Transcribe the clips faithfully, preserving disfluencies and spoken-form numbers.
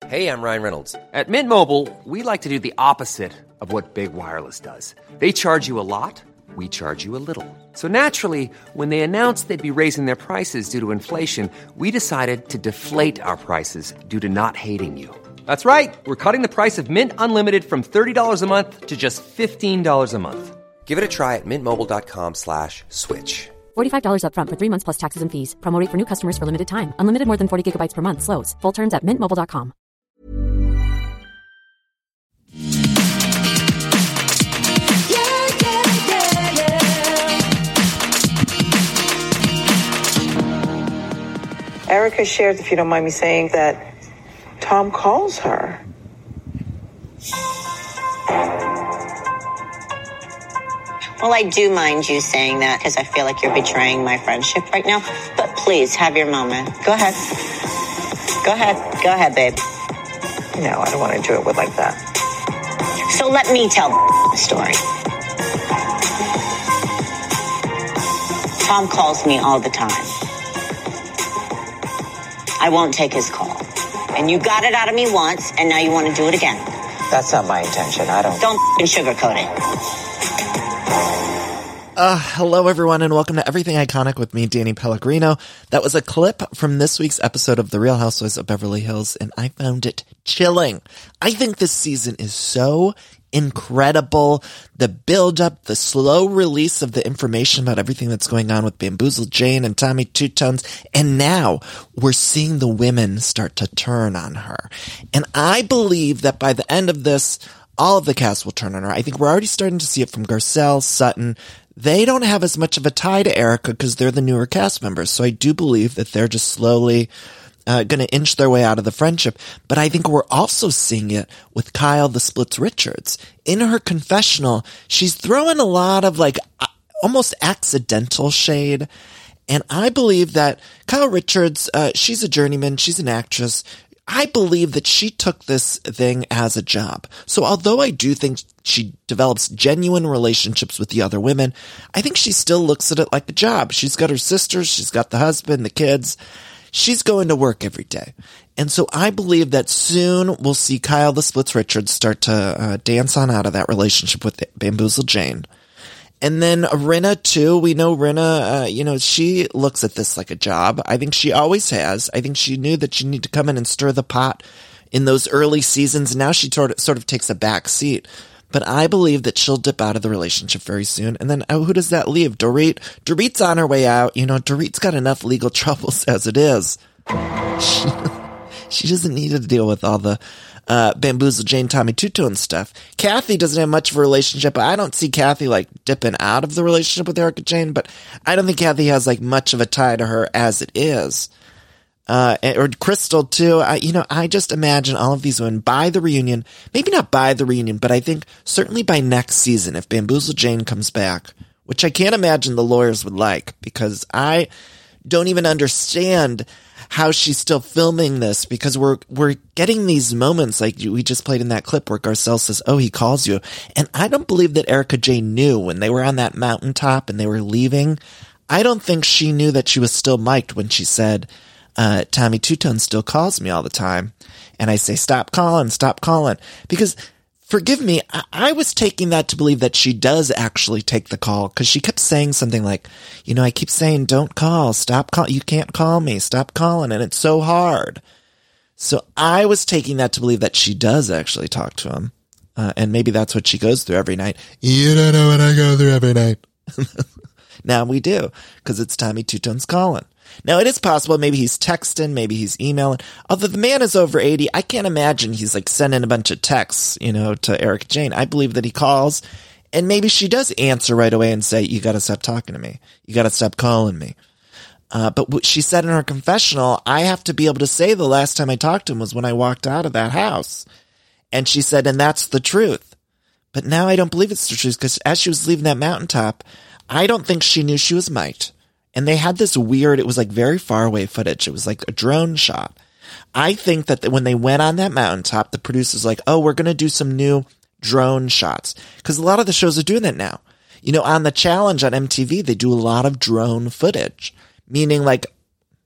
Hey, I'm Ryan Reynolds. At Mint Mobile, we like to do the opposite of what Big Wireless does. They charge you a lot, we charge you a little. So naturally, when they announced they'd be raising their prices due to inflation, we decided to deflate our prices due to not hating you. That's right. We're cutting the price of Mint Unlimited from thirty dollars a month to just fifteen dollars a month. Give it a try at mintmobile.com slash switch. forty-five dollars up front for three months plus taxes and fees. Promo rate for new customers for limited time. Unlimited more than forty gigabytes per month. Slows full terms at mint mobile dot com. Erica shared, if you don't mind me saying, that Tom calls her. Well, I do mind you saying that because I feel like you're betraying my friendship right now. But please, have your moment. Go ahead. Go ahead. Go ahead, babe. No, I don't want to do it with like that. So let me tell the story. Tom calls me all the time. I won't take his call. And you got it out of me once, and now you want to do it again. That's not my intention. I don't... Don't sugarcoat it. Uh, hello, everyone, and welcome to Everything Iconic with me, Danny Pellegrino. That was a clip from this week's episode of The Real Housewives of Beverly Hills, and I found it chilling. I think this season is so incredible. The build-up, the slow release of the information about everything that's going on with Bamboozled Jane and Tommy Two Tones, and now we're seeing the women start to turn on her. And I believe that by the end of this, all of the cast will turn on her. I think we're already starting to see it from Garcelle, Sutton. They don't have as much of a tie to Erica because they're the newer cast members. So I do believe that they're just slowly uh, going to inch their way out of the friendship. But I think we're also seeing it with Kyle the Splits Richards. In her confessional, she's throwing a lot of like almost accidental shade. And I believe that Kyle Richards, uh, she's a journeyman. She's an actress. I believe that she took this thing as a job. So although I do think she develops genuine relationships with the other women, I think she still looks at it like a job. She's got her sisters, she's got the husband, the kids. She's going to work every day. And so I believe that soon we'll see Kyle the Splits Richards start to uh, dance on out of that relationship with Bamboozled Jane. And then Rinna, too. We know Rinna, uh, you know, she looks at this like a job. I think she always has. I think she knew that she needed to come in and stir the pot in those early seasons. Now she sort of, sort of takes a back seat. But I believe that she'll dip out of the relationship very soon. And then oh, who does that leave? Dorit. Dorit's on her way out. You know, Dorit's got enough legal troubles as it is. She, she doesn't need to deal with all the Uh, Bamboozled Jane, Tommy Two Tone stuff. Kathy doesn't have much of a relationship. I don't see Kathy like dipping out of the relationship with Erica Jane, but I don't think Kathy has like much of a tie to her as it is. Uh, or Crystal too. I, you know, I just imagine all of these women by the reunion, maybe not by the reunion, but I think certainly by next season, if Bamboozled Jane comes back, which I can't imagine the lawyers would like, because I don't even understand how she's still filming this, because we're we're getting these moments like we just played in that clip where Garcelle says, oh, he calls you. And I don't believe that Erica Jane knew when they were on that mountaintop and they were leaving. I don't think she knew that she was still mic'd when she said, uh, Tommy Two Tone still calls me all the time. And I say, stop calling, stop calling. Because forgive me, I, I was taking that to believe that she does actually take the call, because she kept saying something like, you know, I keep saying, don't call, stop call, you can't call me, stop calling, and it's so hard. So I was taking that to believe that she does actually talk to him. Uh, and maybe that's what she goes through every night. You don't know what I go through every night. Now we do, because it's Tommy Two Tones calling. Now, it is possible maybe he's texting, maybe he's emailing. Although the man is over eighty, I can't imagine he's like sending a bunch of texts, you know, to Erica Jane. I believe that he calls, and maybe she does answer right away and say, you got to stop talking to me. You got to stop calling me. Uh, but what she said in her confessional, I have to be able to say the last time I talked to him was when I walked out of that house. And she said, and that's the truth. But now I don't believe it's the truth, because as she was leaving that mountaintop, I don't think she knew she was mic'd. And they had this weird, it was like very far away footage. It was like a drone shot. I think that when they went on that mountaintop, the producer's like, oh, we're going to do some new drone shots. Because a lot of the shows are doing that now. You know, on The Challenge on M T V, they do a lot of drone footage. Meaning like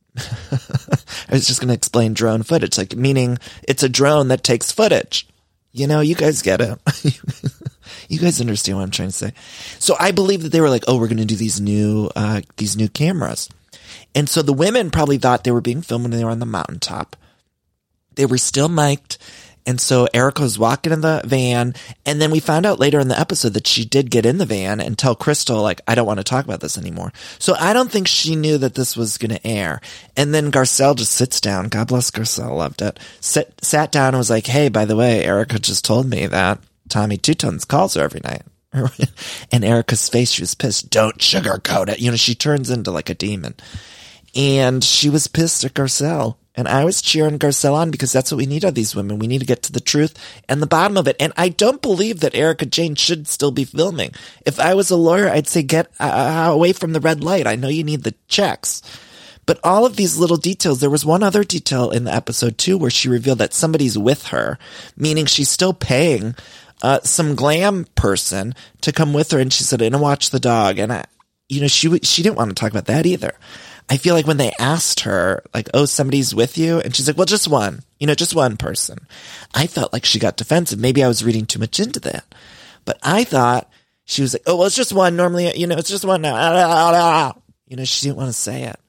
I was just going to explain drone footage, like meaning it's a drone that takes footage. You know, you guys get it. You guys understand what I'm trying to say. So I believe that they were like, oh, we're going to do these new, uh, these new cameras. And so the women probably thought they were being filmed when they were on the mountaintop. They were still mic'd. And so Erica was walking in the van. And then we found out later in the episode that she did get in the van and tell Crystal, like, I don't want to talk about this anymore. So I don't think she knew that this was going to air. And then Garcelle just sits down. God bless Garcelle. Loved it. Sit, sat down and was like, hey, by the way, Erica just told me that Tommy Two Tones calls her every night. And Erica's face, she was pissed. Don't sugarcoat it. You know, she turns into like a demon. And she was pissed at Garcelle. And I was cheering Garcelle on because that's what we need of these women. We need to get to the truth and the bottom of it. And I don't believe that Erika Jayne should still be filming. If I was a lawyer, I'd say get uh, away from the red light. I know you need the checks. But all of these little details, there was one other detail in the episode too where she revealed that somebody's with her, meaning she's still paying uh, some glam person to come with her. And she said, and watch the dog. And I, you know, she, she didn't want to talk about that either. I feel like when they asked her, like, oh, somebody's with you, and she's like, well, just one, you know, just one person. I felt like she got defensive. Maybe I was reading too much into that. But I thought she was like, oh, well, it's just one. Normally, you know, it's just one now. You know, she didn't want to say it.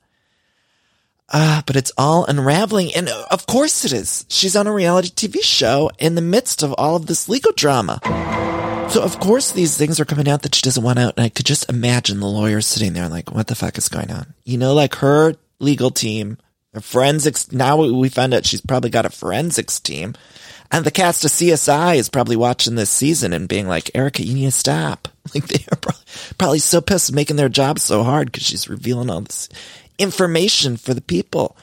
Uh, but it's all unraveling. And of course it is. She's on a reality T V show in the midst of all of this legal drama. So, of course, these things are coming out that she doesn't want out. And I could just imagine the lawyers sitting there like, what the fuck is going on? You know, like her legal team, her forensics. Now we found out she's probably got a forensics team. And the cast of C S I is probably watching this season and being like, Erica, you need to stop. Like, they are probably, probably so pissed making their job so hard because she's revealing all this information for the people.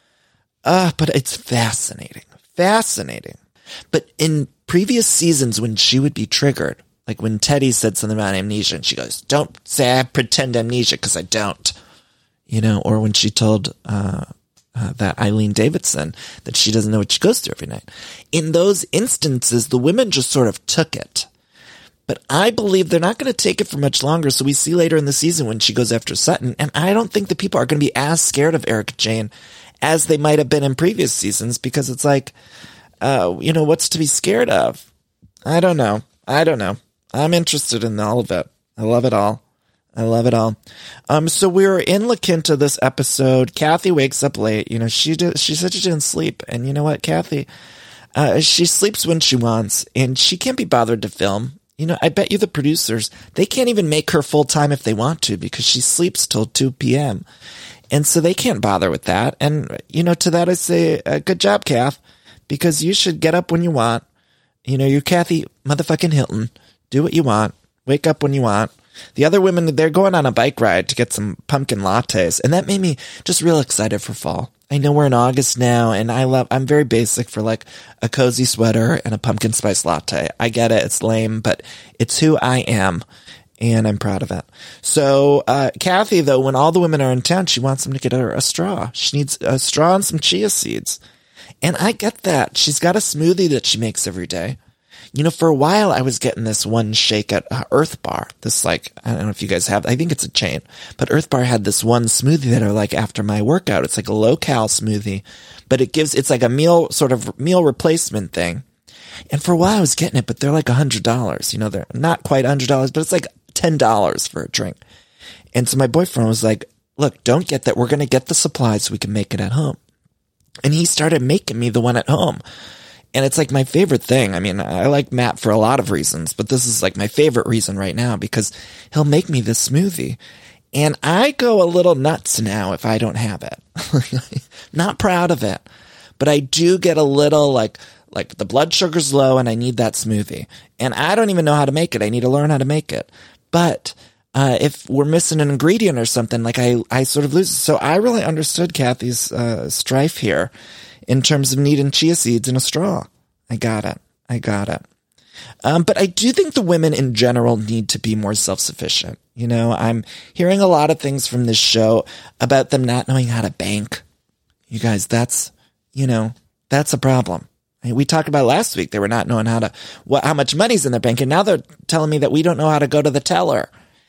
Uh, but it's fascinating. Fascinating. But in previous seasons when she would be triggered, like when Teddy said something about amnesia and she goes, don't say I pretend amnesia because I don't, you know, or when she told, uh, uh, that Eileen Davidson that she doesn't know what she goes through every night. In those instances, the women just sort of took it. But I believe they're not going to take it for much longer. So we see later in the season when she goes after Sutton, and I don't think the people are going to be as scared of Erika Jayne as they might have been in previous seasons because it's like, uh, you know, what's to be scared of? I don't know. I don't know. I'm interested in all of it. I love it all. I love it all. Um, so we were in La Quinta this episode. Kathy wakes up late. You know, she did, she said she didn't sleep. And you know what, Kathy? Uh, she sleeps when she wants and she can't be bothered to film. You know, I bet you the producers, they can't even make her full time if they want to because she sleeps till two p.m. And so they can't bother with that. And, you know, to that I say, uh, good job, Kath, because you should get up when you want. You know, you're Kathy motherfucking Hilton. Do what you want. Wake up when you want. The other women, they're going on a bike ride to get some pumpkin lattes. And that made me just real excited for fall. I know we're in August now, and I love, I'm very basic for like a cozy sweater and a pumpkin spice latte. I get it. It's lame, but it's who I am. And I'm proud of it. So, uh, Kathy, though, when all the women are in town, she wants them to get her a straw. She needs a straw and some chia seeds. And I get that. She's got a smoothie that she makes every day. You know, for a while, I was getting this one shake at uh, Earth Bar. This, like, I don't know if you guys have, I think it's a chain. But Earth Bar had this one smoothie that are like after my workout. It's like a low-cal smoothie. But it gives, it's like a meal, sort of meal replacement thing. And for a while, I was getting it, but they're like one hundred dollars. You know, they're not quite one hundred dollars, but it's like ten dollars for a drink. And so my boyfriend was like, look, don't get that. We're going to get the supplies so we can make it at home. And he started making me the one at home. And it's like my favorite thing. I mean, I like Matt for a lot of reasons, but this is like my favorite reason right now because he'll make me this smoothie. And I go a little nuts now if I don't have it. Not proud of it, but I do get a little like, like the blood sugar's low and I need that smoothie. And I don't even know how to make it. I need to learn how to make it. But uh, if we're missing an ingredient or something, like I, I sort of lose. So I really understood Kathy's uh, strife here in terms of needing chia seeds in a straw. I got it. I got it. Um, but I do think the women in general need to be more self-sufficient. You know, I'm hearing a lot of things from this show about them not knowing how to bank. You guys, that's, you know, that's a problem. We talked about last week. They were not knowing how to, what, how much money's in their bank. And now they're telling me that we don't know how to go to the teller.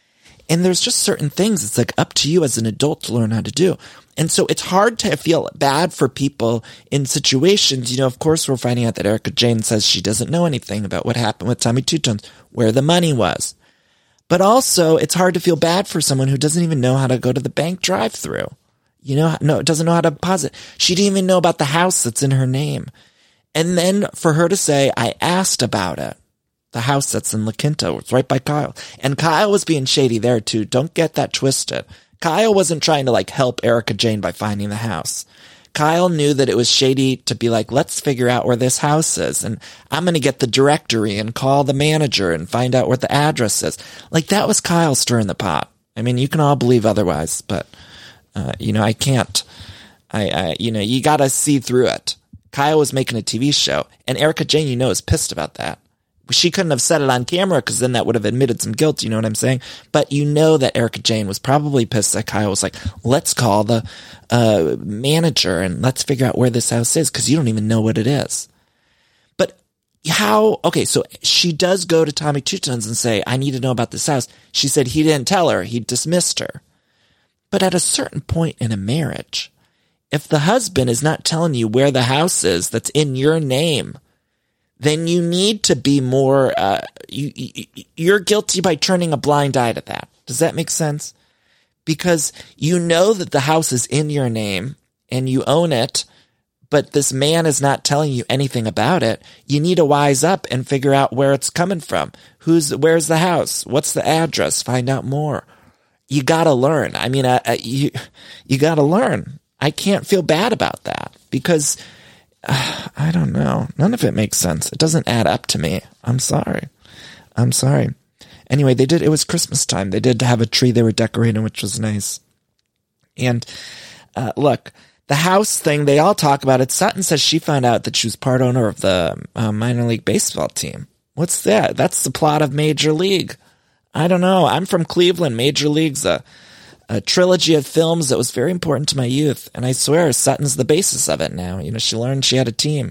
And there's just certain things it's like up to you as an adult to learn how to do. And so it's hard to feel bad for people in situations. You know, of course, we're finding out that Erika Jayne says she doesn't know anything about what happened with Tommy Two Tones, where the money was. But also, it's hard to feel bad for someone who doesn't even know how to go to the bank drive-through. You know, no, doesn't know how to deposit. She didn't even know about the house that's in her name. And then for her to say, I asked about it. The house that's in La Quinta, it's right by Kyle. And Kyle was being shady there too. Don't get that twisted. Kyle wasn't trying to like help Erika Jayne by finding the house. Kyle knew that it was shady to be like, let's figure out where this house is. And I'm going to get the directory and call the manager and find out what the address is. Like that was Kyle stirring the pot. I mean, you can all believe otherwise, but, uh, you know, I can't, I, I, you know, you got to see through it. Kyle was making a T V show and Erika Jayne, you know, is pissed about that. She couldn't have said it on camera because then that would have admitted some guilt. You know what I'm saying? But you know that Erika Jayne was probably pissed that Kyle was like, let's call the uh, manager and let's figure out where this house is because you don't even know what it is. But how? Okay, so she does go to Tommy Two Tones and say, I need to know about this house. She said he didn't tell her. He dismissed her. But at a certain point in a marriage, if the husband is not telling you where the house is that's in your name, then you need to be more, uh, you, you, you're guilty by turning a blind eye to that. Does that make sense? Because you know that the house is in your name and you own it, but this man is not telling you anything about it. You need to wise up and figure out where it's coming from. Who's, where's the house? What's the address? Find out more. You gotta learn. I mean, I, I, you, you gotta learn. I can't feel bad about that because uh, I don't know. None of it makes sense. It doesn't add up to me. I'm sorry. I'm sorry. Anyway, they did, it was Christmas time. They did have a tree they were decorating, which was nice. And, uh, look, the house thing, they all talk about it. Sutton says she found out that she was part owner of the uh, minor league baseball team. What's that? That's the plot of Major League. I don't know. I'm from Cleveland. Major League's a, a trilogy of films that was very important to my youth. And I swear Sutton's the basis of it now. You know, she learned she had a team.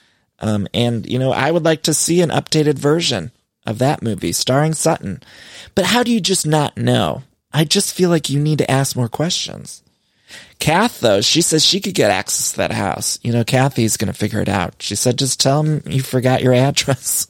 Um, and, you know, I would like to see an updated version of that movie starring Sutton. But how do you just not know? I just feel like you need to ask more questions. Kath, though, she says she could get access to that house. You know, Kathy's going to figure it out. She said, just tell him you forgot your address.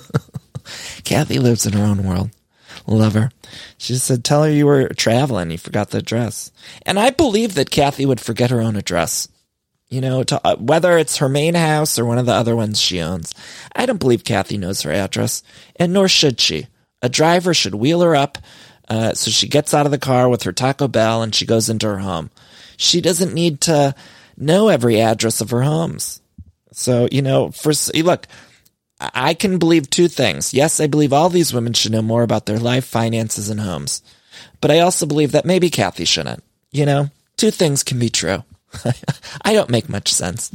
Kathy lives in her own world. Love her. She said, tell her you were traveling. You forgot the address. And I believe that Kathy would forget her own address. You know, to, uh, whether it's her main house or one of the other ones she owns. I don't believe Kathy knows her address, and nor should she. A driver should wheel her up uh, so she gets out of the car with her Taco Bell and she goes into her home. She doesn't need to know every address of her homes. So, you know, for look, I can believe two things. Yes, I believe all these women should know more about their life, finances, and homes. But I also believe that maybe Kathy shouldn't. You know, two things can be true. I don't make much sense.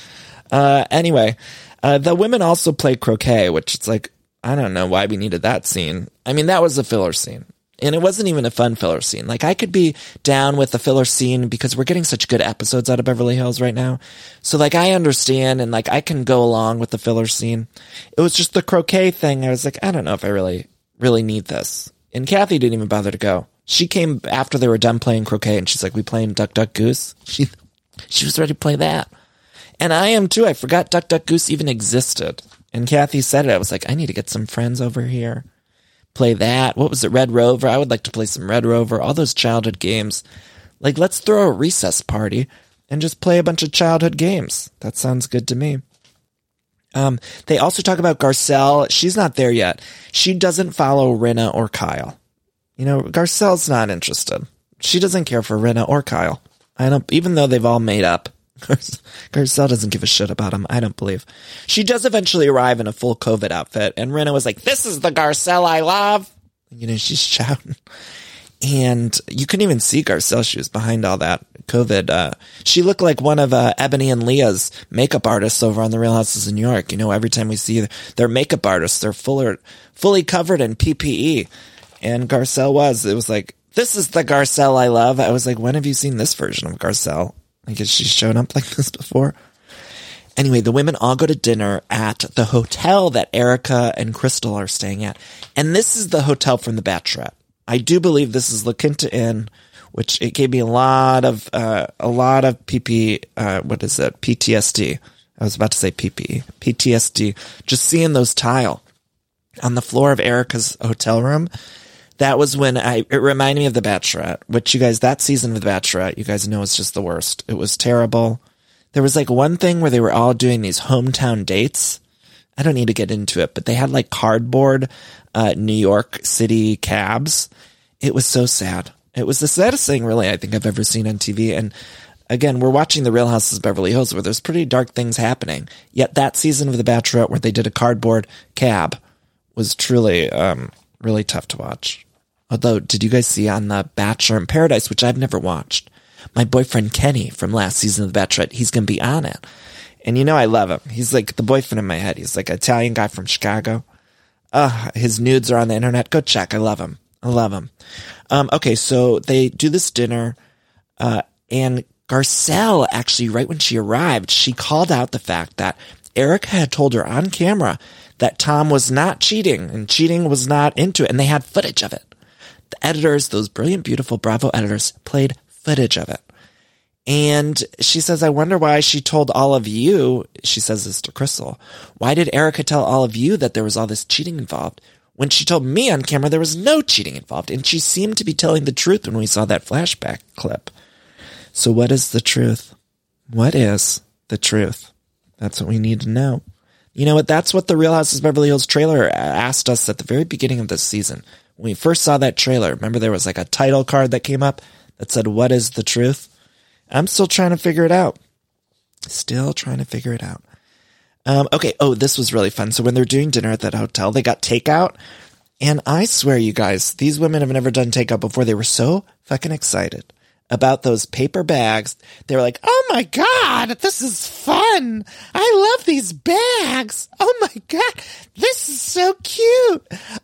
Uh, anyway, uh, the women also play croquet, which it's like, I don't know why we needed that scene. I mean, that was a filler scene. And it wasn't even a fun filler scene. Like, I could be down with the filler scene because we're getting such good episodes out of Beverly Hills right now. So, like, I understand and, like, I can go along with the filler scene. It was just the croquet thing. I was like, I don't know if I really, really need this. And Kathy didn't even bother to go. She came after they were done playing croquet and she's like, we playing Duck, Duck, Goose? She, she was ready to play that. And I am too. I forgot Duck, Duck, Goose even existed. And Kathy said it. I was like, I need to get some friends over here. Play that. What was it? Red Rover. I would like to play some Red Rover. All those childhood games. Like, let's throw a recess party and just play a bunch of childhood games. That sounds good to me. Um, they also talk about Garcelle. She's not there yet. She doesn't follow Rinna or Kyle. You know, Garcelle's not interested. She doesn't care for Rinna or Kyle. I don't, even though they've all made up. Garcelle doesn't give a shit about him, I don't believe. She does eventually arrive in a full COVID outfit, and Rinna was like, this is the Garcelle I love. You know, she's shouting. And you couldn't even see Garcelle. She was behind all that COVID. Uh, she looked like one of uh, Ebony and Leah's makeup artists over on The Real Houses of New York. You know, every time we see their makeup artists, they're fuller, fully covered in P P E. And Garcelle was. It was like, this is the Garcelle I love. I was like, when have you seen this version of Garcelle? I guess she's shown up like this before. Anyway, the women all go to dinner at the hotel that Erika and Crystal are staying at. And this is the hotel from The Bachelorette. I do believe this is La Quinta Inn, which it gave me a lot of, uh, a lot of P P, uh, what is it? P T S D. I was about to say P P E. P T S D. Just seeing those tile on the floor of Erica's hotel room. That was when I, it reminded me of The Bachelorette, which you guys, that season of The Bachelorette, you guys know it's just the worst. It was terrible. There was like one thing where they were all doing these hometown dates. I don't need to get into it, but they had like cardboard, uh, New York City cabs. It was so sad. It was the saddest thing really I think I've ever seen on T V. And again, we're watching The Real Houses of Beverly Hills where there's pretty dark things happening. Yet that season of The Bachelorette where they did a cardboard cab was truly, um, really tough to watch. Although, did you guys see on The Bachelor in Paradise, which I've never watched, my boyfriend Kenny from last season of The Bachelorette, he's going to be on it. And you know I love him. He's like the boyfriend in my head. He's like an Italian guy from Chicago. Uh, his nudes are on the internet. Go check. I love him. I love him. Um, okay, so they do this dinner, uh, and Garcelle actually, right when she arrived, she called out the fact that Erica had told her on camera that Tom was not cheating and cheating was not into it, and they had footage of it. The editors, those brilliant, beautiful Bravo editors, played footage of it. And she says, I wonder why she told all of you, she says this to Crystal, why did Erica tell all of you that there was all this cheating involved? When she told me on camera there was no cheating involved, and she seemed to be telling the truth when we saw that flashback clip. So what is the truth? What is the truth? That's what we need to know. You know what? That's what the Real Houses of Beverly Hills trailer asked us at the very beginning of this season. When we first saw that trailer, remember there was like a title card that came up that said, what is the truth? I'm still trying to figure it out. Still trying to figure it out. Um, okay. Oh, this was really fun. So when they're doing dinner at that hotel, they got takeout. And I swear, you guys, these women have never done takeout before. They were so fucking excited about those paper bags. They were like, oh my God, this is fun. I love these bags. Oh my God, this is so cute.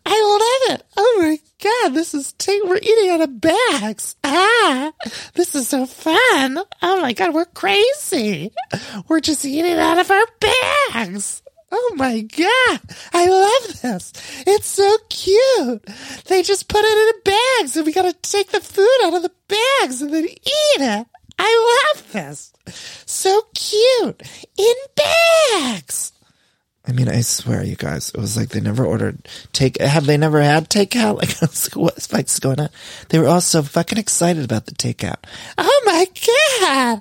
I love it. Oh my God, this is, t- we're eating out of bags. Ah, this is so fun. Oh my God, we're crazy. We're just eating out of our bags. Oh my God, I love this. It's so cute. They just put it in bags and we gotta take the food out of the bags and then eat it. I love this. So cute. In bags. I mean, I swear, you guys, it was like they never ordered take. Have they never had takeout? Like, I was like, what the fuck's going on? They were all so fucking excited about the takeout. Oh my God.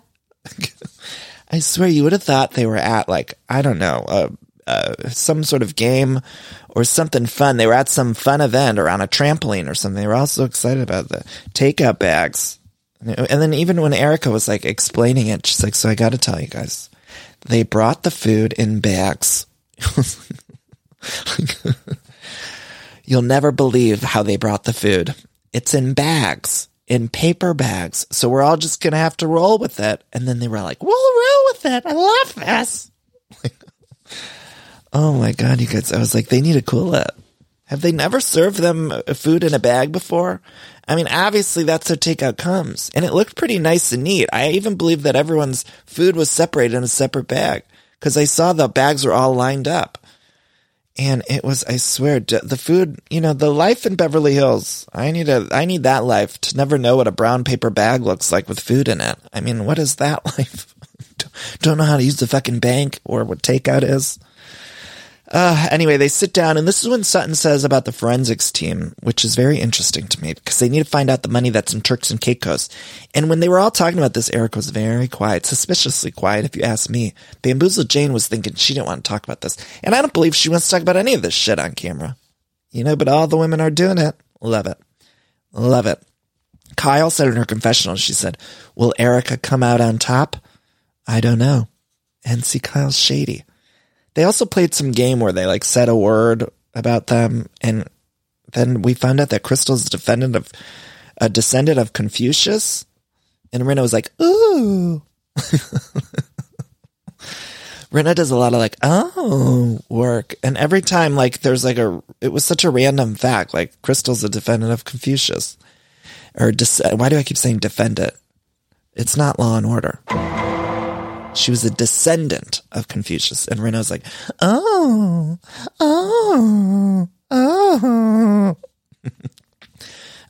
I swear you would have thought they were at like, I don't know, uh, Uh, some sort of game or something fun. They were at some fun event or on a trampoline or something. They were all so excited about the takeout bags. And then even when Erica was like explaining it, she's like, so I got to tell you guys, they brought the food in bags. You'll never believe how they brought the food. It's in bags, in paper bags. So we're all just going to have to roll with it. And then they were like, we'll roll with it. I love this. Oh my God, you guys, I was like, they need to cool it. Have they never served them food in a bag before? I mean, obviously that's how takeout comes. And it looked pretty nice and neat. I even believe that everyone's food was separated in a separate bag because I saw the bags were all lined up. And it was, I swear, the food, you know, the life in Beverly Hills, I need a, I need that life to never know what a brown paper bag looks like with food in it. I mean, what is that life? Don't know how to use the fucking bank or what takeout is. Uh, anyway, they sit down, and this is when Sutton says about the forensics team, which is very interesting to me because they need to find out the money that's in Turks and Caicos. And when they were all talking about this, Eric was very quiet, suspiciously quiet, if you ask me. Bamboozled Jane was thinking she didn't want to talk about this. And I don't believe she wants to talk about any of this shit on camera. You know, but all the women are doing it. Love it. Love it. Kyle said in her confessional, she said, will Erica come out on top? I don't know. And see, Kyle's shady. They also played some game where they like said a word about them, and then we found out that Crystal's a defendant of a descendant of Confucius, and Rinna was like, "Ooh." Rinna does a lot of like, "Oh" work, and every time like there's like a, it was such a random fact, like Crystal's a defendant of Confucius, or des- why do I keep saying defendant? It's not Law and Order. She was a descendant of Confucius. And Rinna was like, oh, oh, oh.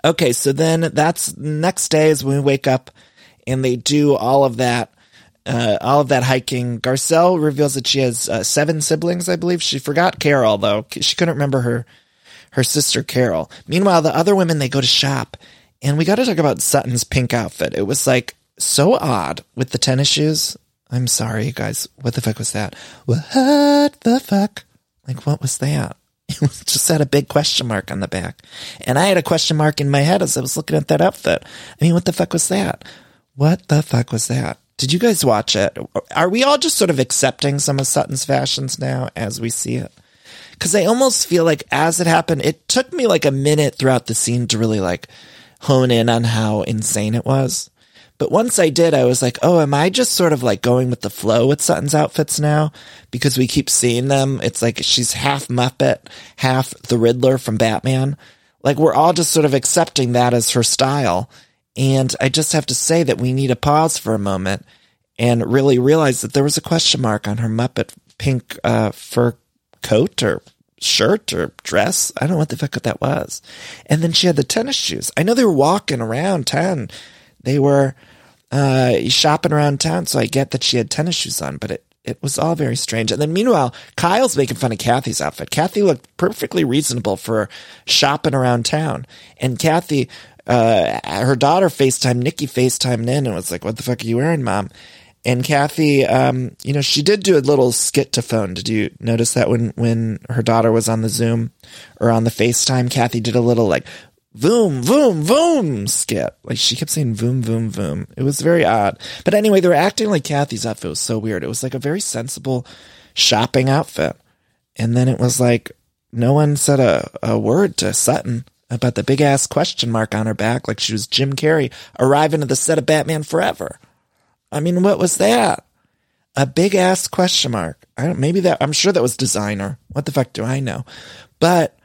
Okay, so then that's next day is when we wake up and they do all of that, uh, all of that hiking. Garcelle reveals that she has uh, seven siblings, I believe. She forgot Carol, though. She couldn't remember her, her sister Carol. Meanwhile, the other women, they go to shop. And we got to talk about Sutton's pink outfit. It was like so odd with the tennis shoes. I'm sorry, you guys. What the fuck was that? What the fuck? Like, what was that? It just had a big question mark on the back. And I had a question mark in my head as I was looking at that outfit. I mean, what the fuck was that? What the fuck was that? Did you guys watch it? Are we all just sort of accepting some of Sutton's fashions now as we see it? Because I almost feel like as it happened, it took me like a minute throughout the scene to really like hone in on how insane it was. But once I did, I was like, oh, am I just sort of like going with the flow with Sutton's outfits now? Because we keep seeing them. It's like she's half Muppet, half the Riddler from Batman. Like we're all just sort of accepting that as her style. And I just have to say that we need to pause for a moment and really realize that there was a question mark on her Muppet pink uh, fur coat or shirt or dress. I don't know what the fuck that was. And then she had the tennis shoes. I know they were walking around town. They were uh, shopping around town, so I get that she had tennis shoes on, but it, it was all very strange. And then meanwhile, Kyle's making fun of Kathy's outfit. Kathy looked perfectly reasonable for shopping around town. And Kathy, uh, her daughter FaceTimed, Nikki FaceTimed in and was like, what the fuck are you wearing, Mom? And Kathy, um, you know, she did do a little skit to phone. Did you notice that when, when her daughter was on the Zoom or on the FaceTime, Kathy did a little like, voom, voom, voom skit. Like she kept saying voom, voom, voom. It was very odd. But anyway, they were acting like Kathy's outfit was so weird. It was like a very sensible shopping outfit. And then it was like, no one said a, a word to Sutton about the big ass question mark on her back. Like she was Jim Carrey arriving at the set of Batman Forever. I mean, what was that? A big ass question mark. I don't, maybe that, I'm sure that was designer. What the fuck do I know? But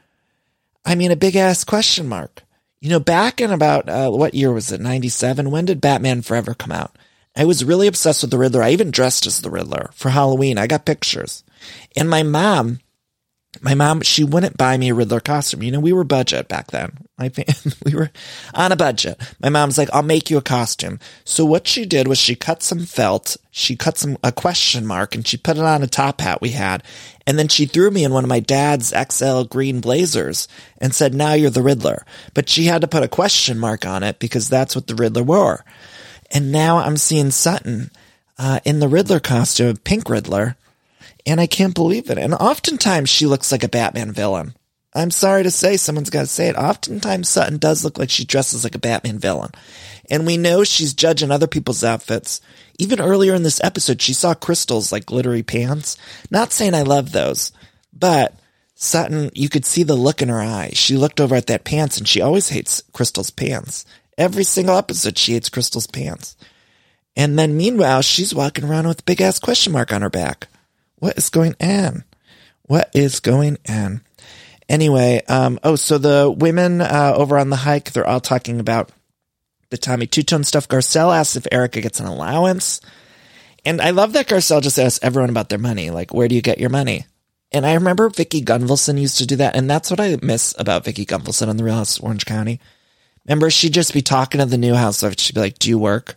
I mean, a big ass question mark. You know, back in about, uh, what year was it? ninety-seven? When did Batman Forever come out? I was really obsessed with the Riddler. I even dressed as the Riddler for Halloween. I got pictures. And my mom, my mom, she wouldn't buy me a Riddler costume. You know, we were budget back then. I think we were on a budget. My mom's like, I'll make you a costume. So what she did was she cut some felt, she cut some, a question mark, and she put it on a top hat we had. And then she threw me in one of my dad's X L green blazers and said, now you're the Riddler. But she had to put a question mark on it because that's what the Riddler wore. And now I'm seeing Sutton uh, in the Riddler costume, Pink Riddler. And I can't believe it. And oftentimes she looks like a Batman villain. I'm sorry to say, someone's got to say it. Oftentimes Sutton does look like she dresses like a Batman villain. And we know she's judging other people's outfits. Even earlier in this episode, she saw Crystal's like glittery pants. Not saying I love those, but Sutton, you could see the look in her eye. She looked over at that pants and she always hates Crystal's pants. Every single episode, she hates Crystal's pants. And then meanwhile, she's walking around with a big ass question mark on her back. What is going on? What is going on? Anyway, um, oh, so the women uh, over on the hike, they're all talking about the Tommy Two-Tone stuff. Garcelle asks if Erica gets an allowance. And I love that Garcelle just asks everyone about their money. Like, where do you get your money? And I remember Vicki Gunvalson used to do that. And that's what I miss about Vicki Gunvalson on The Real House of Orange County. Remember, she'd just be talking to the new housewife. She'd be like, do you work?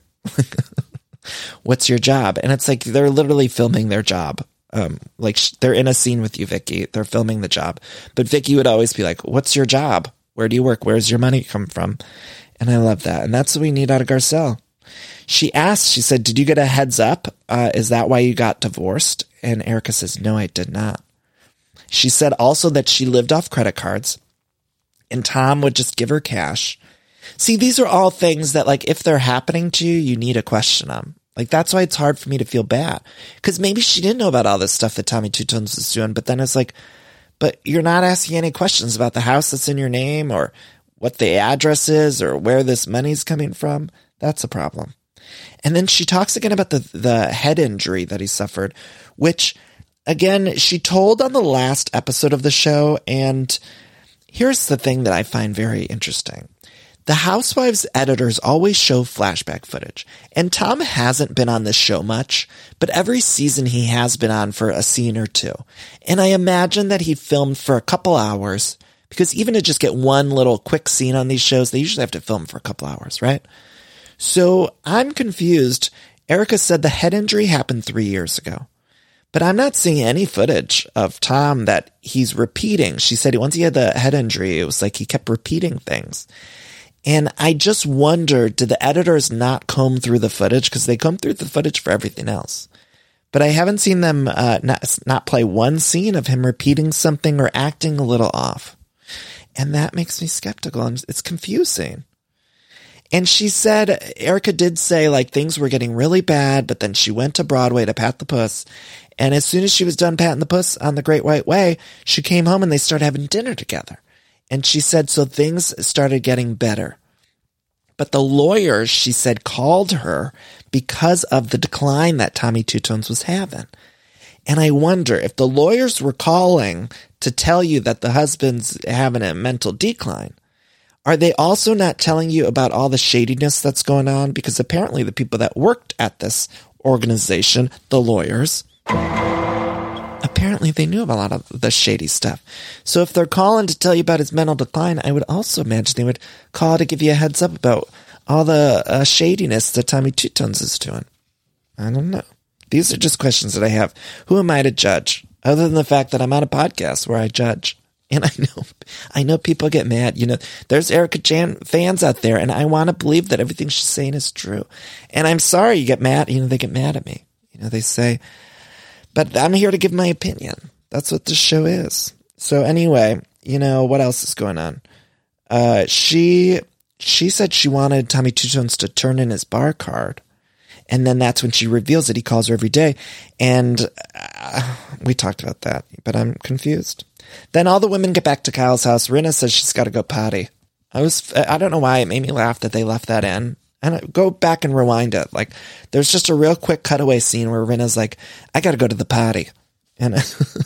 What's your job? And it's like they're literally filming their job. Um, like sh- they're in a scene with you, Vicki. They're filming the job. But Vicki would always be like, what's your job? Where do you work? Where's your money come from? And I love that. And that's what we need out of Garcelle. She asked, she said, did you get a heads up? Uh, is that why you got divorced? And Erica says, no, I did not. She said also that she lived off credit cards and Tom would just give her cash. See, these are all things that like, if they're happening to you, you need to question them. Like, that's why it's hard for me to feel bad. Because maybe she didn't know about all this stuff that Tommy Two Tones was doing, but then it's like, but you're not asking any questions about the house that's in your name or what the address is or where this money's coming from. That's a problem. And then she talks again about the, the head injury that he suffered, which, again, she told on the last episode of the show. And here's the thing that I find very interesting. The Housewives editors always show flashback footage, and Tom hasn't been on this show much, but every season he has been on for a scene or two. And I imagine that he filmed for a couple hours Because even to just get one little quick scene on these shows, they usually have to film for a couple hours, right? So I'm confused. Erica said the head injury happened three years ago. But I'm not seeing any footage of Tom that he's repeating. She said once he had the head injury, it was like he kept repeating things. And I just wonder, did the editors not comb through the footage? Because they comb through the footage for everything else. But I haven't seen them uh, not, not play one scene of him repeating something or acting a little off. And that makes me skeptical, and it's confusing. And she said, Erica did say, like, things were getting really bad, but then she went to Broadway to pat the puss. And as soon as she was done patting the puss on the Great White Way, she came home and they started having dinner together. And she said, so things started getting better. But the lawyers, she said, called her because of the decline that Tommy Two Tones was having. And I wonder if the lawyers were calling to tell you that the husband's having a mental decline, are they also not telling you about all the shadiness that's going on? Because apparently the people that worked at this organization, the lawyers, apparently they knew about a lot of the shady stuff. So if they're calling to tell you about his mental decline, I would also imagine they would call to give you a heads up about all the uh, shadiness that Tommy Two Tones is doing. I don't know. These are just questions that I have. Who am I to judge? Other than the fact that I'm on a podcast where I judge. And I know, I know people get mad. You know, there's Erica Jan fans out there, and I want to believe that everything she's saying is true. And I'm sorry you get mad. You know, they get mad at me. You know, they say, but I'm here to give my opinion. That's what this show is. So anyway, you know, what else is going on? Uh, she, she said she wanted Tommy Two Tones to turn in his bar card. And then that's when she reveals it. He calls her every day. And uh, we talked about that, but I'm confused. Then all the women get back to Kyle's house. Rinna says she's got to go potty. I was, I don't know why it made me laugh that they left that in. And go back and rewind it. Like, there's just a real quick cutaway scene where Rinna's like, I got to go to the potty. And,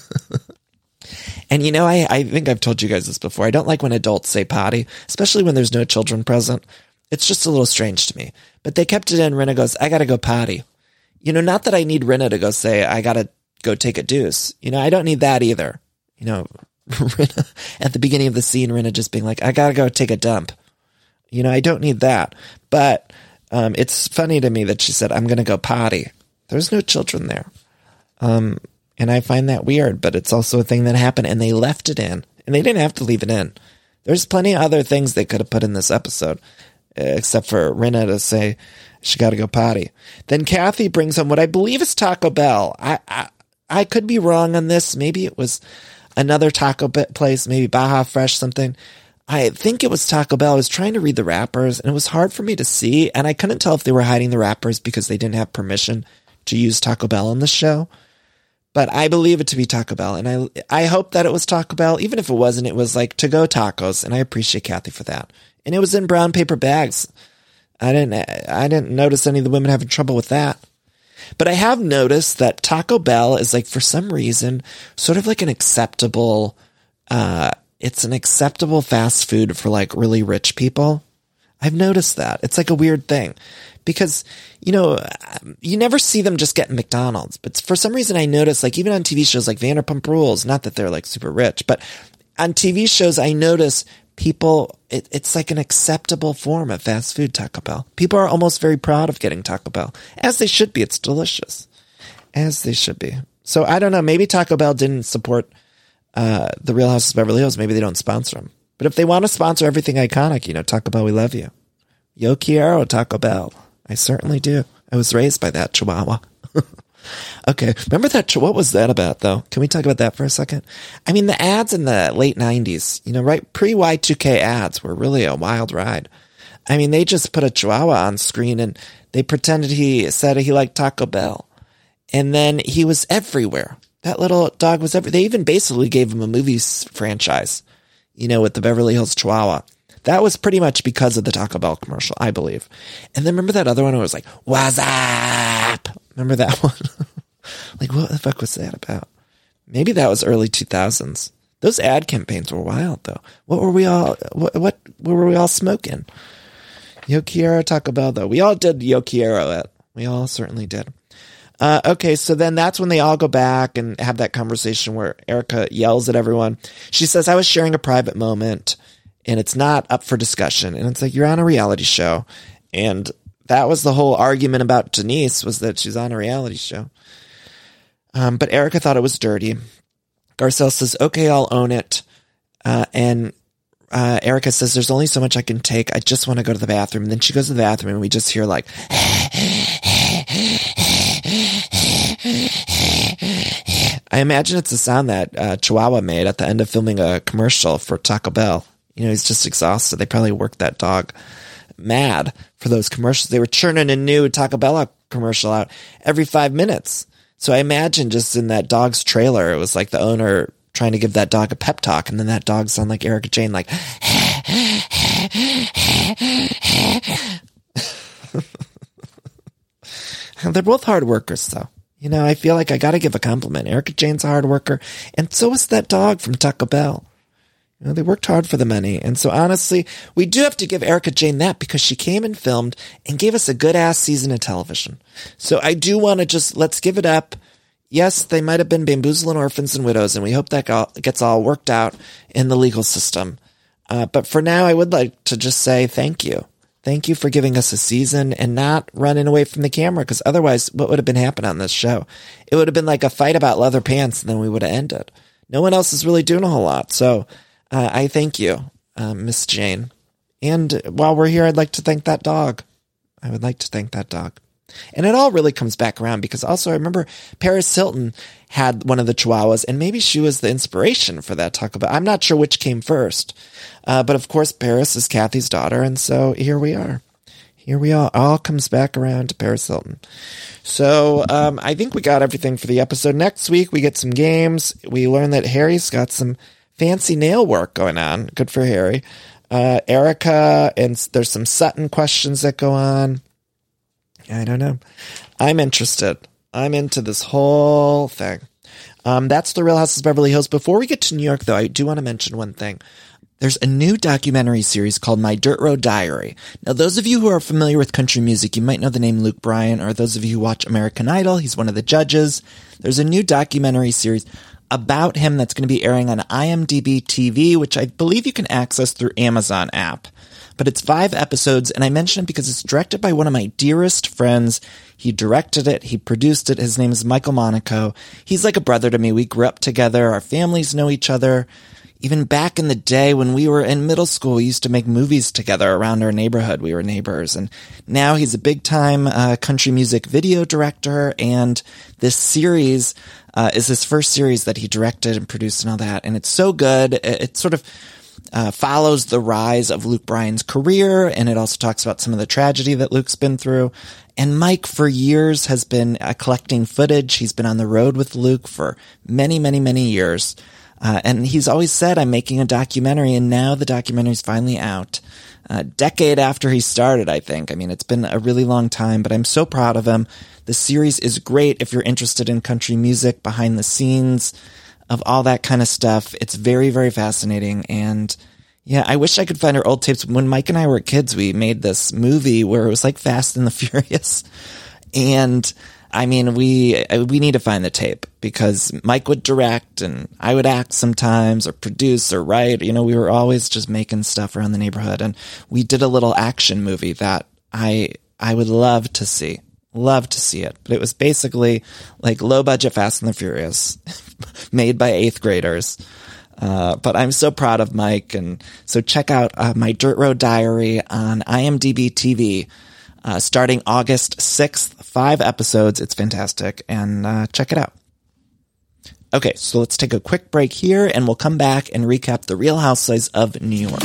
and you know, I, I think I've told you guys this before. I don't like when adults say potty, especially when there's no children present. It's just a little strange to me. But they kept it in. Rinna goes, I got to go potty. You know, not that I need Rinna to go say, I got to go take a deuce. You know, I don't need that either. You know, Rinna, at the beginning of the scene, Rinna just being like, I got to go take a dump. You know, I don't need that. But um, it's funny to me that she said, I'm going to go potty. There's no children there. Um, and I find that weird, but it's also a thing that happened, and they left it in. And they didn't have to leave it in. There's plenty of other things they could have put in this episode, except for Rinna to say she got to go potty. Then Kathy brings home what I believe is Taco Bell. I, I, I could be wrong on this. Maybe it was another taco place, maybe Baja Fresh, something. I think it was Taco Bell. I was trying to read the wrappers, and it was hard for me to see, and I couldn't tell if they were hiding the wrappers because they didn't have permission to use Taco Bell on the show. But I believe it to be Taco Bell, and I I hope that it was Taco Bell. Even if it wasn't, it was like to-go tacos, and I appreciate Kathy for that. And it was in brown paper bags. I didn't I didn't notice any of the women having trouble with that. But I have noticed that Taco Bell is, like, for some reason, sort of like an acceptable, uh, it's an acceptable fast food for, like, really rich people. I've noticed that. It's like a weird thing. Because, you know, you never see them just getting McDonald's. But for some reason I noticed, like, even on T V shows like Vanderpump Rules, not that they're, like, super rich, but on T V shows I notice people, it, it's like an acceptable form of fast food, Taco Bell. People are almost very proud of getting Taco Bell. As they should be. It's delicious. As they should be. So I don't know. Maybe Taco Bell didn't support uh, the Real Houses of Beverly Hills. Maybe they don't sponsor them. But if they want to sponsor everything iconic, you know, Taco Bell, we love you. Yo quiero Taco Bell. I certainly do. I was raised by that Chihuahua. Okay. Remember that? What was that about, though? Can we talk about that for a second? I mean, the ads in the late nineties, you know, right? Pre Y two K ads were really a wild ride. I mean, they just put a Chihuahua on screen and they pretended he said he liked Taco Bell. And then he was everywhere. That little dog was everywhere. They even basically gave him a movie franchise, you know, with the Beverly Hills Chihuahua. That was pretty much because of the Taco Bell commercial, I believe. And then remember that other one where it was like, what's up? Remember that one? Like, what the fuck was that about? Maybe that was early two thousands. Those ad campaigns were wild, though. What were we all, what, what, what were we all smoking? Yo quiero Taco Bell, though. We all did Yo quiero it. We all certainly did. Uh, okay, so then that's when they all go back and have that conversation where Erica yells at everyone. She says, I was sharing a private moment, and it's not up for discussion. And it's like, you're on a reality show. And that was the whole argument about Denise, was that she's on a reality show. Um, but Erica thought it was dirty. Garcelle says, okay, I'll own it. Uh, and uh, Erica says, there's only so much I can take. I just want to go to the bathroom. And then she goes to the bathroom, and we just hear like... I imagine it's the sound that uh, Chihuahua made at the end of filming a commercial for Taco Bell. You know, he's just exhausted. They probably worked that dog mad for those commercials. They were churning a new Taco Bell commercial out every five minutes. So I imagine just in that dog's trailer, it was like the owner trying to give that dog a pep talk, and then that dog sounded like Erika Jayne, like... They're both hard workers, though. You know, I feel like I got to give a compliment. Erika Jayne's a hard worker, and so is that dog from Taco Bell. You know, they worked hard for the money. And so honestly, we do have to give Erika Jayne that, because she came and filmed and gave us a good ass season of television. So I do want to just, let's give it up. Yes, they might have been bamboozling orphans and widows, and we hope that gets all worked out in the legal system. Uh, but for now, I would like to just say thank you. Thank you for giving us a season and not running away from the camera, because otherwise, what would have been happening on this show? It would have been like a fight about leather pants, and then we would have ended. No one else is really doing a whole lot. So uh, I thank you, uh, Miss Jayne. And while we're here, I'd like to thank that dog. I would like to thank that dog. And it all really comes back around, because also I remember Paris Hilton had one of the Chihuahuas, and maybe she was the inspiration for that Taco Bell. I'm not sure which came first. Uh, but of course, Paris is Kathy's daughter, and so here we are. Here we are. All comes back around to Paris Hilton. So um, I think we got everything for the episode. Next week, we get some games. We learn that Harry's got some fancy nail work going on. Good for Harry. Uh, Erica, and there's some Sutton questions that go on. I don't know. I'm interested. I'm into this whole thing. Um, that's The Real Housewives of Beverly Hills. Before we get to New York, though, I do want to mention one thing. There's a new documentary series called My Dirt Road Diary. Now, those of you who are familiar with country music, you might know the name Luke Bryan, or those of you who watch American Idol, he's one of the judges. There's a new documentary series about him that's going to be airing on I M D B T V, which I believe you can access through Amazon app. But it's five episodes, and I mention it because it's directed by one of my dearest friends. He directed it. He produced it. His name is Michael Monaco. He's like a brother to me. We grew up together. Our families know each other. Even back in the day when we were in middle school, we used to make movies together around our neighborhood. We were neighbors. And now he's a big-time uh, country music video director. And this series uh, is his first series that he directed and produced and all that. And it's so good. It, it sort of uh, follows the rise of Luke Bryan's career. And it also talks about some of the tragedy that Luke's been through. And Mike, for years, has been uh, collecting footage. He's been on the road with Luke for many, many, many years. Uh, and he's always said, I'm making a documentary, and now the documentary's finally out. A decade after he started, I think. I mean, it's been a really long time, but I'm so proud of him. The series is great if you're interested in country music, behind the scenes of all that kind of stuff. It's very, very fascinating. And yeah, I wish I could find our old tapes. When Mike and I were kids, we made this movie where it was like Fast and the Furious. And I mean, we we need to find the tape, because Mike would direct and I would act sometimes, or produce or write. You know, we were always just making stuff around the neighborhood. And we did a little action movie that I I would love to see. Love to see it. But it was basically like low budget Fast and the Furious made by eighth graders. Uh, but I'm so proud of Mike. And so check out uh, My Dirt Road Diary on I M D B T V. Uh, starting August sixth, five episodes. It's fantastic, and uh, check it out. Okay, so let's take a quick break here, and we'll come back and recap The Real Housewives of New York.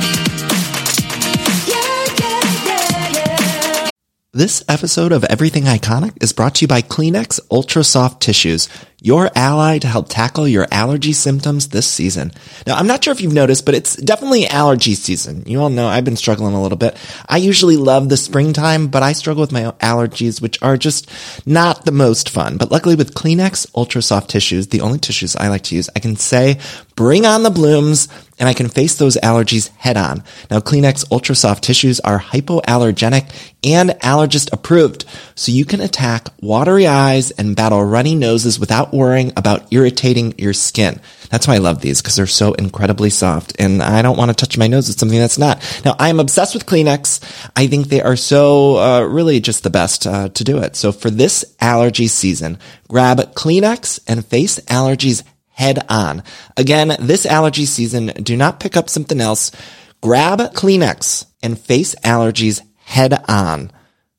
Yeah, yeah, yeah, yeah. This episode of Everything Iconic is brought to you by Kleenex Ultra Soft Tissues, your ally to help tackle your allergy symptoms this season. Now, I'm not sure if you've noticed, but it's definitely allergy season. You all know I've been struggling a little bit. I usually love the springtime, but I struggle with my allergies, which are just not the most fun. But luckily with Kleenex Ultra Soft Tissues, the only tissues I like to use, I can say bring on the blooms, and I can face those allergies head on. Now, Kleenex Ultra Soft Tissues are hypoallergenic and allergist approved, so you can attack watery eyes and battle runny noses without worrying about irritating your skin. That's why I love these, because they're so incredibly soft, and I don't want to touch my nose with something that's not. Now, I am obsessed with Kleenex. I think they are so uh, really just the best uh, to do it. So for this allergy season, grab Kleenex and face allergies head on. Again, this allergy season, do not pick up something else. Grab Kleenex and face allergies head on.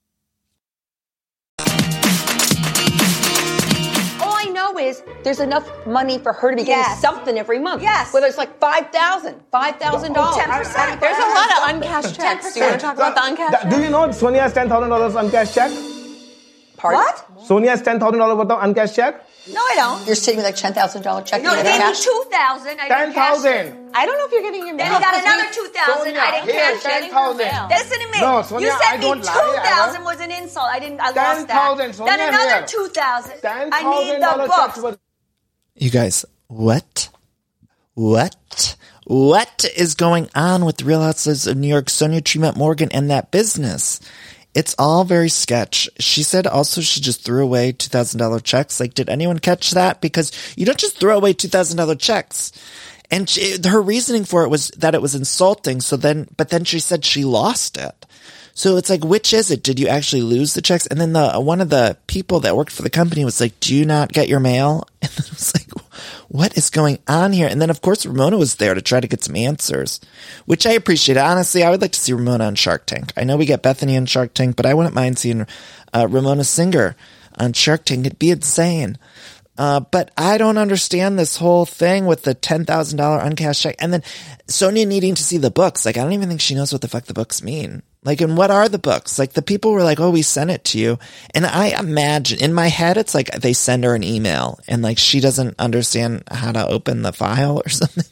All I know is there's enough money for her to be getting Yes. something every month. Yes. Whether it's like five thousand dollars, five thousand dollars. ten percent. There's a lot of uncashed checks. Do you want to talk about the uncashed checks? Do you know Sonia has ten thousand dollars uncashed check? Pardon? What? Sonia has ten thousand dollars worth of uncashed check? No, I don't. You're sitting with like ten thousand dollars check. No, you they didn't gave me cash? two thousand. I ten didn't cash it. thousand. I don't know if you're getting your Then mail. I got another two thousand. I didn't here, cash it. ten thousand. Listen to me. No, Sonia, you I said don't me lie, two I thousand don't. was an insult. I didn't. I lost ten thousand, that. Sonia, Then another here. two thousand. ten I thousand need the dollars books. checks worth. You guys, what? What? What is going on with the Real Housewives of New York, Sonia Tremont Morgan, and that business? It's all very sketch. She said also she just threw away two thousand dollars checks. Like, did anyone catch that? Because you don't just throw away two thousand dollars checks. And she, her reasoning for it was that it was insulting. So then, but then she said she lost it. So it's like, which is it? Did you actually lose the checks? And then the one of the people that worked for the company was like, do you not get your mail? And then it was like, what is going on here? And then, of course, Ramona was there to try to get some answers, which I appreciate. Honestly, I would like to see Ramona on Shark Tank. I know we get Bethany on Shark Tank, but I wouldn't mind seeing uh, Ramona Singer on Shark Tank. It'd be insane. Uh, but I don't understand this whole thing with the ten thousand dollars uncashed check. And then Sonia needing to see the books. Like, I don't even think she knows what the fuck the books mean. Like, and what are the books? Like, the people were like, oh, we sent it to you. And I imagine, in my head, it's like they send her an email and like she doesn't understand how to open the file or something.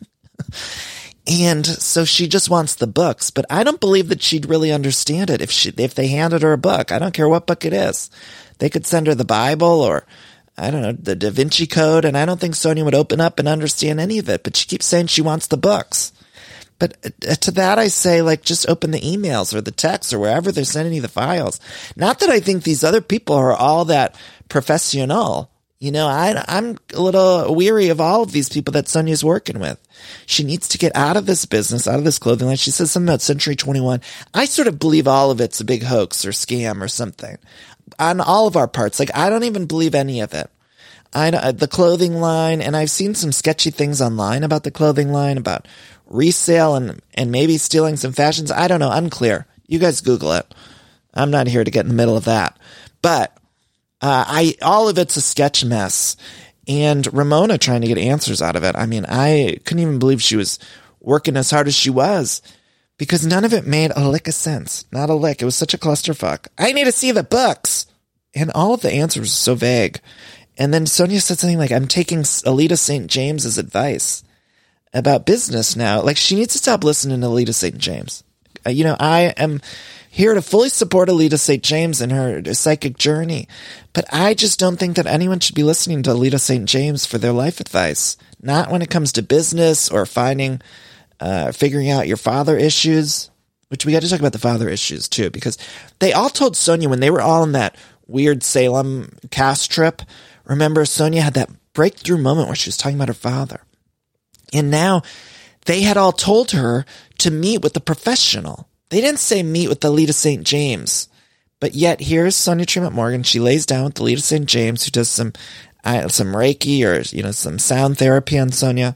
And so she just wants the books, but I don't believe that she'd really understand it if she, if they handed her a book. I don't care what book it is. They could send her the Bible or, I don't know, the Da Vinci Code, and I don't think Sonia would open up and understand any of it, but she keeps saying she wants the books. But uh, to that I say, like, just open the emails or the texts or wherever they're sending you the files. Not that I think these other people are all that professional. You know, I, I'm a little weary of all of these people that Sonia's working with. She needs to get out of this business, out of this clothing line. She says something about Century twenty-one. I sort of believe all of it's a big hoax or scam or something. On all of our parts. Like, I don't even believe any of it. I, the clothing line, and I've seen some sketchy things online about the clothing line, about resale and, and maybe stealing some fashions. I don't know. Unclear. You guys Google it. I'm not here to get in the middle of that. But uh, I all of it's a sketch mess. And Ramona trying to get answers out of it. I mean, I couldn't even believe she was working as hard as she was. Because none of it made a lick of sense. Not a lick. It was such a clusterfuck. I need to see the books. And all of the answers were so vague. And then Sonia said something like, I'm taking Alita Saint James's advice about business now. Like, she needs to stop listening to Alita Saint James. Uh, you know, I am here to fully support Alita Saint James and her psychic journey. But I just don't think that anyone should be listening to Alita Saint James for their life advice. Not when it comes to business or finding... Uh, figuring out your father issues, which we got to talk about the father issues too, because they all told Sonia when they were all in that weird Salem cast trip. Remember, Sonia had that breakthrough moment where she was talking about her father. And now they had all told her to meet with the professional. They didn't say meet with Alita Saint James, but yet here's Sonia Tremont Morgan. She lays down with Alita Saint James, who does some, uh, some Reiki or, you know, some sound therapy on Sonia.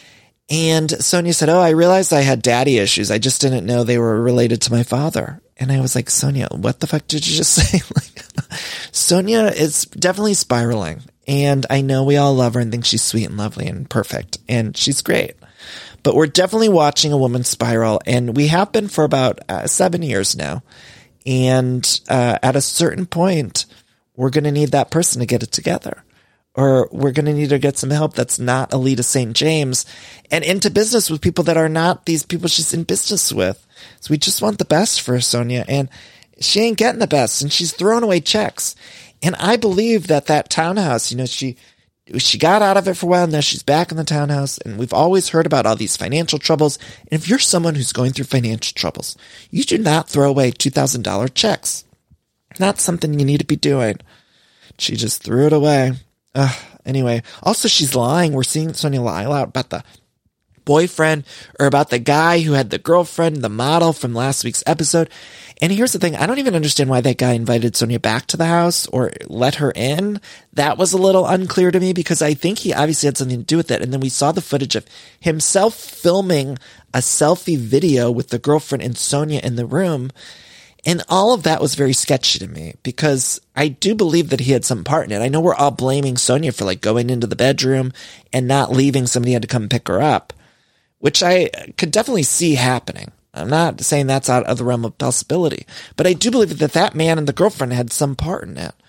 And Sonia said, oh, I realized I had daddy issues. I just didn't know they were related to my father. And I was like, Sonia, what the fuck did you just say? Like, Sonia is definitely spiraling. And I know we all love her and think she's sweet and lovely and perfect. And she's great. But we're definitely watching a woman spiral. And we have been for about uh, seven years now. And uh, at a certain point, we're going to need that person to get it together. Or we're going to need to get some help that's not Alita Saint James and into business with people that are not these people she's in business with. So we just want the best for Sonia, and she ain't getting the best, and she's throwing away checks. And I believe that that townhouse, you know, she she got out of it for a while. Now she's back in the townhouse, and we've always heard about all these financial troubles. And if you're someone who's going through financial troubles, you do not throw away two thousand dollars checks. Not something you need to be doing. She just threw it away. Ugh. Anyway, also she's lying. We're seeing Sonia lie out about the boyfriend or about the guy who had the girlfriend, the model from last week's episode. And here's the thing. I don't even understand why that guy invited Sonia back to the house or let her in. That was a little unclear to me because I think he obviously had something to do with it. And then we saw the footage of himself filming a selfie video with the girlfriend and Sonia in the room. And all of that was very sketchy to me because I do believe that he had some part in it. I know we're all blaming Sonia for like going into the bedroom and not leaving. Somebody had to come pick her up, which I could definitely see happening. I'm not saying that's out of the realm of possibility, but I do believe that that man and the girlfriend had some part in it.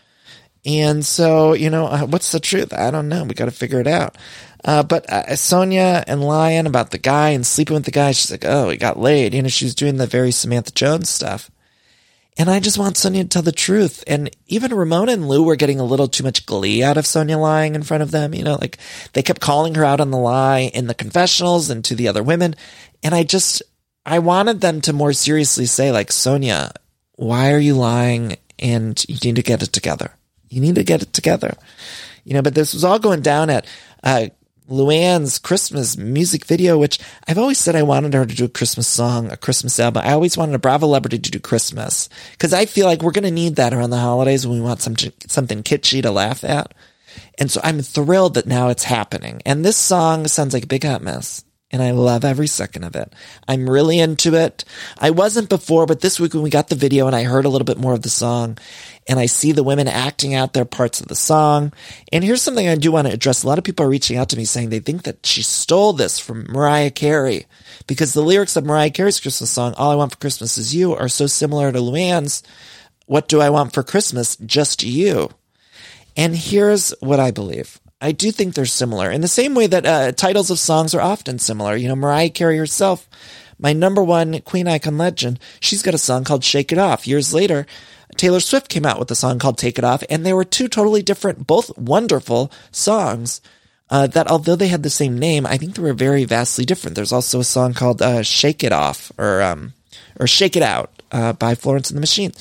And so, you know, uh, what's the truth? I don't know. We got to figure it out. Uh, but uh, Sonia and lying about the guy and sleeping with the guy, she's like, oh, he got laid. You know, she was doing the very Samantha Jones stuff. And I just want Sonia to tell the truth. And even Ramona and Lou were getting a little too much glee out of Sonia lying in front of them. You know, like they kept calling her out on the lie in the confessionals and to the other women. And I just, I wanted them to more seriously say like, Sonia, why are you lying? And you need to get it together. You need to get it together. You know, but this was all going down at, uh, Luann's Christmas music video, which I've always said I wanted her to do a Christmas song, a Christmas album. I always wanted a Bravo celebrity to do Christmas because I feel like we're going to need that around the holidays when we want something, something kitschy to laugh at. And so I'm thrilled that now it's happening. And this song sounds like a big hot mess. And I love every second of it. I'm really into it. I wasn't before, but this week when we got the video and I heard a little bit more of the song and I see the women acting out their parts of the song. And here's something I do want to address. A lot of people are reaching out to me saying they think that she stole this from Mariah Carey because the lyrics of Mariah Carey's Christmas song, All I Want for Christmas Is You, are so similar to Luann's What Do I Want for Christmas? Just You. And here's what I believe. I do think they're similar in the same way that uh, titles of songs are often similar. You know, Mariah Carey herself, my number one Queen Icon legend, she's got a song called Shake It Off. Years later, Taylor Swift came out with a song called Take It Off, and they were two totally different, both wonderful songs uh, that although they had the same name, I think they were very vastly different. There's also a song called uh, Shake It Off or um, or Shake It Out uh, by Florence and the Machine.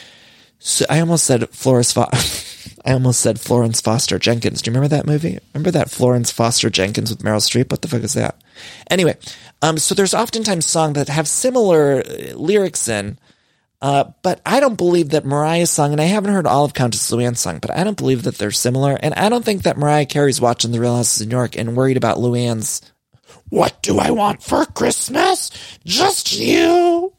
So I almost said Florence Fo- I almost said Florence Foster Jenkins. Do you remember that movie? Remember that Florence Foster Jenkins with Meryl Streep? What the fuck is that? Anyway, um, so there's oftentimes songs that have similar lyrics in, uh, but I don't believe that Mariah's song, and I haven't heard all of Countess Luann's song, but I don't believe that they're similar, and I don't think that Mariah Carey's watching The Real Houses of New York and worried about Luann's, what do I want for Christmas? Just you.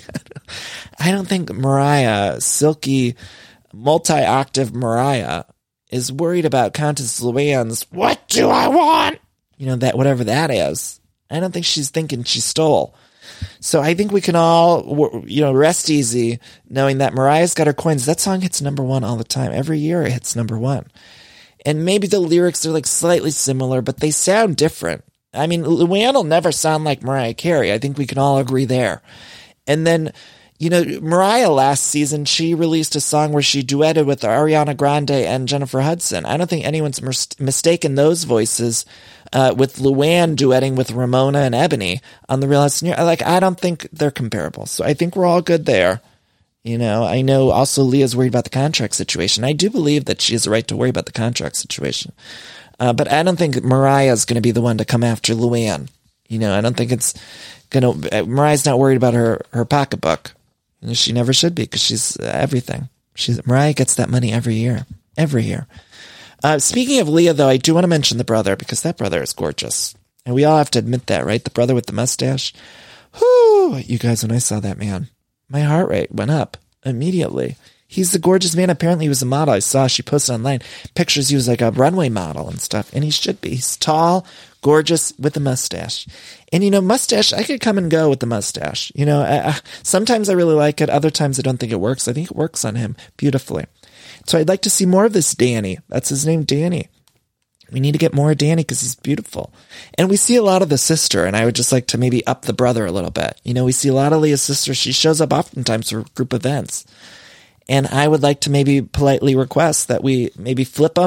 I don't think Mariah, silky, multi-octave Mariah, is worried about Countess Luann's, what do I want? You know, that whatever that is. I don't think she's thinking she stole. So I think we can all, you know, rest easy knowing that Mariah's got her coins. That song hits number one all the time. Every year it hits number one. And maybe the lyrics are like slightly similar, but they sound different. I mean, Luann will never sound like Mariah Carey. I think we can all agree there. And then, you know, Mariah last season, she released a song where she duetted with Ariana Grande and Jennifer Hudson. I don't think anyone's mis- mistaken those voices uh, with Luann duetting with Ramona and Ebony on The Real Houses of New York. Like, I don't think they're comparable. So I think we're all good there. You know, I know also Leah's worried about the contract situation. I do believe that she has a right to worry about the contract situation. Uh, but I don't think Mariah's going to be the one to come after Luann. You know, I don't think it's going to, Mariah's not worried about her, her pocketbook. She never should be because she's everything. She's Mariah gets that money every year, every year. Uh, speaking of Leah, though, I do want to mention the brother because that brother is gorgeous. And we all have to admit that, right? The brother with the mustache. Whoo! You guys, when I saw that man, my heart rate went up immediately. He's the gorgeous man. Apparently he was a model. I saw she posted online pictures. He was like a runway model and stuff. And he should be. He's tall, gorgeous, with a mustache. And, you know, mustache, I could come and go with the mustache. You know, I, I, sometimes I really like it. Other times I don't think it works. I think it works on him beautifully. So I'd like to see more of this Danny. That's his name, Danny. We need to get more of Danny because he's beautiful. And we see a lot of the sister, and I would just like to maybe up the brother a little bit. You know, we see a lot of Leah's sister. She shows up oftentimes for group events. And I would like to maybe politely request that we maybe flip them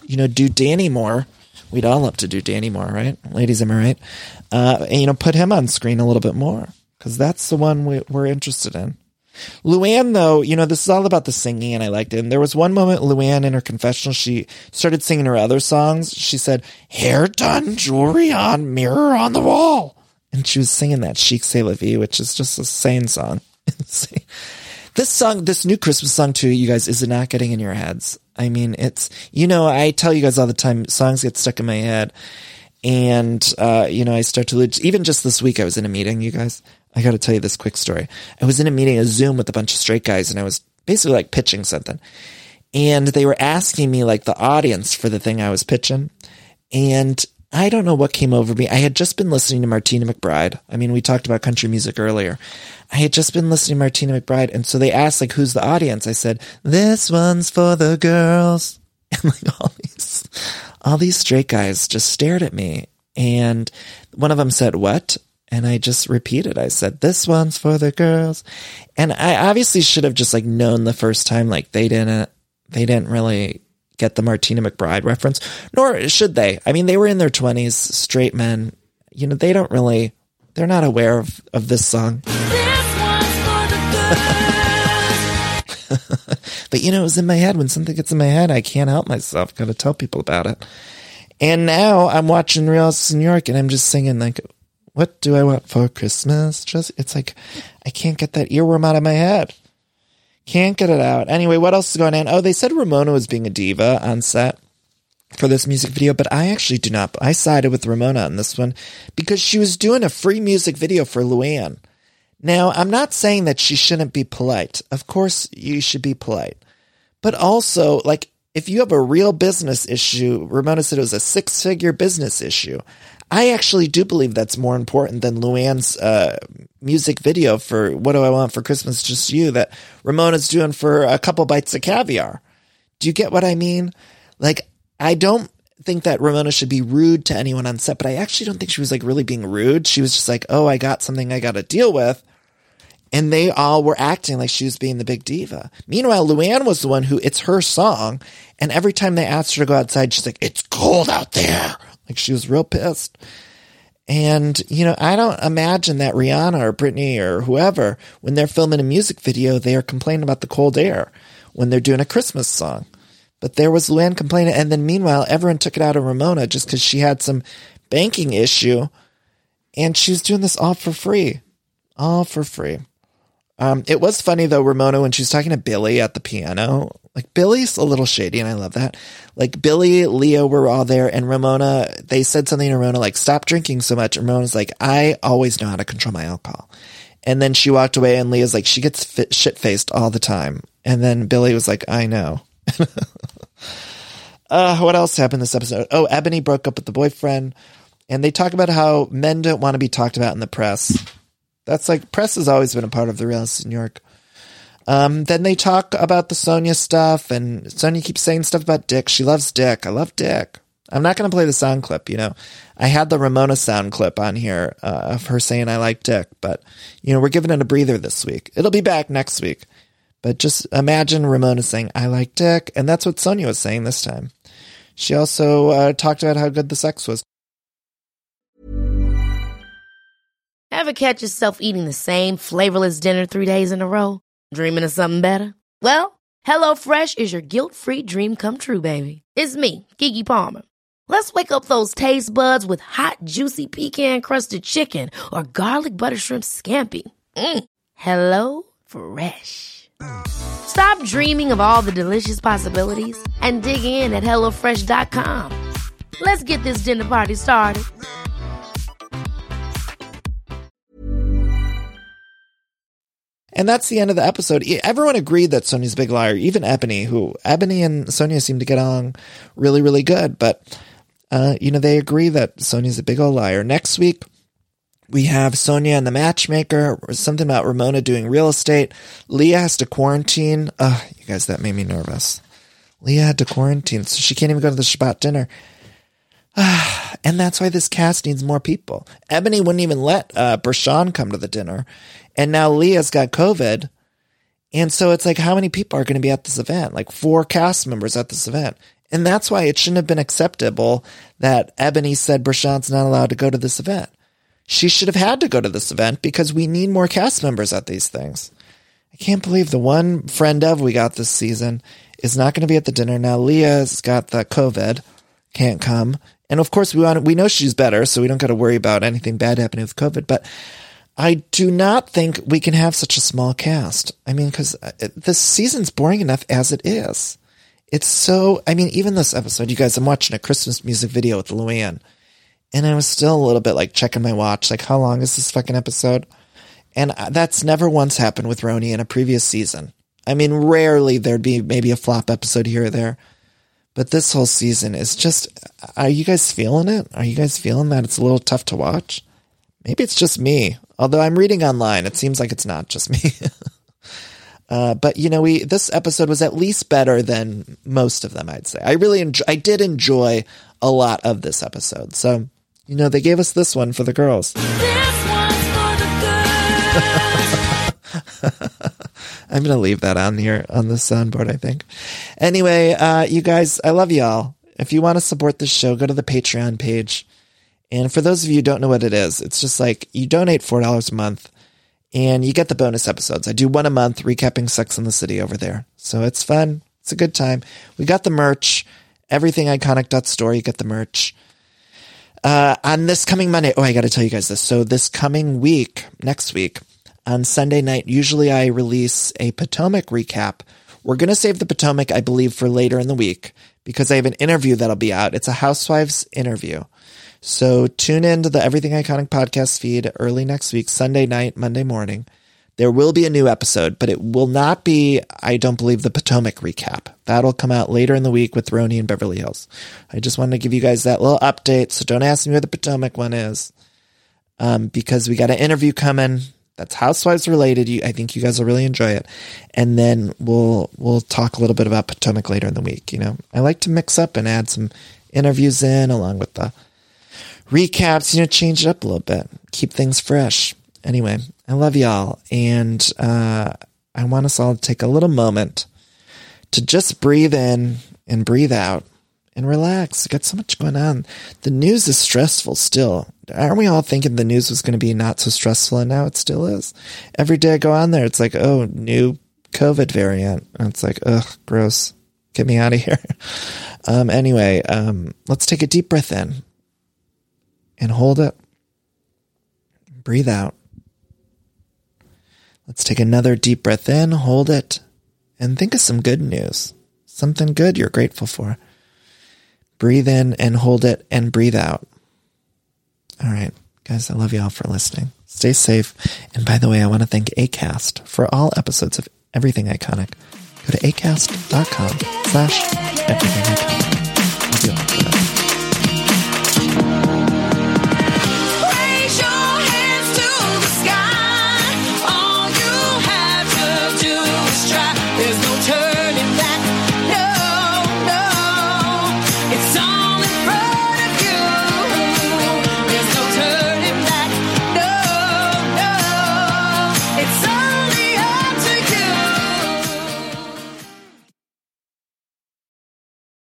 you know, do Danny more. We'd all love to do Danny Moore, right? Ladies, am I right? Uh, and, you know, put him on screen a little bit more because that's the one we, we're interested in. Luann, though, you know, this is all about the singing, and I liked it. And there was one moment, Luann, in her confessional, she started singing her other songs. She said, hair done, jewelry on, mirror on the wall. And she was singing that Chic C'est La Vie, which is just a sane song. This song, this new Christmas song, too, you guys, is it not getting in your heads? I mean, it's, you know, I tell you guys all the time, songs get stuck in my head. And, uh, you know, I start to lose. Even just this week, I was in a meeting, you guys. I got to tell you this quick story. I was in a meeting, a Zoom with a bunch of straight guys, and I was basically like pitching something. And they were asking me, like, the audience for the thing I was pitching. And I don't know what came over me. I had just been listening to Martina McBride. I mean, we talked about country music earlier. I had just been listening to Martina McBride. And so they asked, like, who's the audience? I said, this one's for the girls. And like all these, all these straight guys just stared at me. And one of them said, what? And I just repeated. I said, this one's for the girls. And I obviously should have just like known the first time, like they didn't, they didn't really get the Martina McBride reference, nor should they. I mean, they were in their twenties, straight men. You know, they don't really, they're not aware of, of this song. This one's for the girls. But, you know, it was in my head. When something gets in my head, I can't help myself. Got to tell people about it. And now I'm watching Real Housewives of New York, and I'm just singing, like, what do I want for Christmas? Just, it's like, I can't get that earworm out of my head. Can't get it out. Anyway, what else is going on? Oh, they said Ramona was being a diva on set for this music video, but I actually do not. I sided with Ramona on this one because she was doing a free music video for Luann. Now, I'm not saying that she shouldn't be polite. Of course, you should be polite. But also, like, if you have a real business issue, Ramona said it was a six-figure business issue. I actually do believe that's more important than Luann's uh, music video for What Do I Want for Christmas, Just You, that Ramona's doing for a couple bites of caviar. Do you get what I mean? Like, I don't think that Ramona should be rude to anyone on set, but I actually don't think she was like really being rude. She was just like, oh, I got something I got to deal with. And they all were acting like she was being the big diva. Meanwhile, Luann was the one who, it's her song. And every time they asked her to go outside, she's like, it's cold out there. Like, she was real pissed. And, you know, I don't imagine that Rihanna or Britney or whoever, when they're filming a music video, they are complaining about the cold air when they're doing a Christmas song. But there was Luann complaining. And then meanwhile, everyone took it out of Ramona just because she had some banking issue. And she was doing this all for free. All for free. Um, it was funny, though, Ramona, when she was talking to Billy at the piano. Like, Billy's a little shady, and I love that. Like, Billy, Leo were all there, and Ramona, they said something to Ramona, like, stop drinking so much. And Ramona's like, I always know how to control my alcohol. And then she walked away, and Leo's like, she gets fit, shit-faced all the time. And then Billy was like, I know. uh, what else happened this episode? Oh, Ebony broke up with the boyfriend, and they talk about how men don't want to be talked about in the press. That's like, press has always been a part of the Real Housewives of New York. Um, then they talk about the Sonia stuff, and Sonia keeps saying stuff about Dick. She loves Dick. I love Dick. I'm not going to play the sound clip, you know. I had the Ramona sound clip on here uh, of her saying I like Dick, but, you know, we're giving it a breather this week. It'll be back next week. But just imagine Ramona saying, I like Dick, and that's what Sonia was saying this time. She also uh, talked about how good the sex was. Ever catch yourself eating the same flavorless dinner three days in a row? Dreaming of something better? Well, HelloFresh is your guilt-free dream come true, baby. It's me, Keke Palmer. Let's wake up those taste buds with hot, juicy pecan-crusted chicken or garlic butter shrimp scampi. Mm. Hello Fresh. Stop dreaming of all the delicious possibilities and dig in at hello fresh dot com. Let's get this dinner party started. And that's the end of the episode. Everyone agreed that Sonia's a big liar, even Ebony, who Ebony and Sonia seem to get along really, really good. But, uh, you know, they agree that Sonia's a big old liar. Next week, we have Sonia and the matchmaker, something about Ramona doing real estate. Leah has to quarantine. Oh, you guys, that made me nervous. Leah had to quarantine, so she can't even go to the Shabbat dinner. And that's why this cast needs more people. Ebony wouldn't even let uh, Bershawn come to the dinner. And now Leah's got COVID. And so it's like, how many people are going to be at this event? Like four cast members at this event. And that's why it shouldn't have been acceptable that Ebony said Brashad's not allowed to go to this event. She should have had to go to this event because we need more cast members at these things. I can't believe the one friend of we got this season is not going to be at the dinner. Now Leah's got the COVID, can't come. And of course we want, we know she's better, so we don't got to worry about anything bad happening with COVID. But I do not think we can have such a small cast. I mean, because this season's boring enough as it is. It's so, I mean, even this episode, you guys, I'm watching a Christmas music video with Luann. And I was still a little bit like checking my watch, like how long is this fucking episode? And that's never once happened with Roni in a previous season. I mean, rarely there'd be maybe a flop episode here or there. But this whole season is just, are you guys feeling it? Are you guys feeling that it's a little tough to watch? Maybe it's just me. Although I'm reading online, it seems like it's not just me. uh, but, you know, we this episode was at least better than most of them, I'd say. I really enjoy, I did enjoy a lot of this episode. So, you know, they gave us this one for the girls. This one's for the girls. I'm going to leave that on here on the soundboard, I think. Anyway, uh, you guys, I love y'all. If you want to support this show, go to the Patreon page. And for those of you who don't know what it is, it's just like you donate four dollars a month and you get the bonus episodes. I do one a month recapping Sex and the City over there. So it's fun. It's a good time. We got the merch, everything iconic dot store. You get the merch. Uh, on this coming Monday, oh, I got to tell you guys this. So this coming week, next week, on Sunday night, usually I release a Potomac recap. We're going to save the Potomac, I believe, for later in the week because I have an interview that'll be out. It's a Housewives interview. So tune in to the Everything Iconic podcast feed early next week, Sunday night, Monday morning. There will be a new episode, but it will not be, I don't believe, the Potomac recap. That'll come out later in the week with Roni and Beverly Hills. I just wanted to give you guys that little update, so don't ask me where the Potomac one is, um, because we got an interview coming that's Housewives related. You, I think you guys will really enjoy it. And then we'll we'll talk a little bit about Potomac later in the week. You know, I like to mix up and add some interviews in along with the recaps, you know, change it up a little bit, keep things fresh. Anyway, I love y'all. And uh, I want us all to take a little moment to just breathe in and breathe out and relax. We've got so much going on. The news is stressful still. Aren't we all thinking the news was going to be not so stressful? And now it still is. Every day I go on there, it's like, oh, new COVID variant. And it's like, ugh, gross. Get me out of here. Um, anyway, um, let's take a deep breath in. And hold it. Breathe out. Let's take another deep breath in, hold it, and think of some good news. Something good you're grateful for. Breathe in and hold it and breathe out. All right, guys, I love you all for listening. Stay safe. And by the way, I want to thank Acast for all episodes of Everything Iconic. Go to acast dot com slash everything iconic.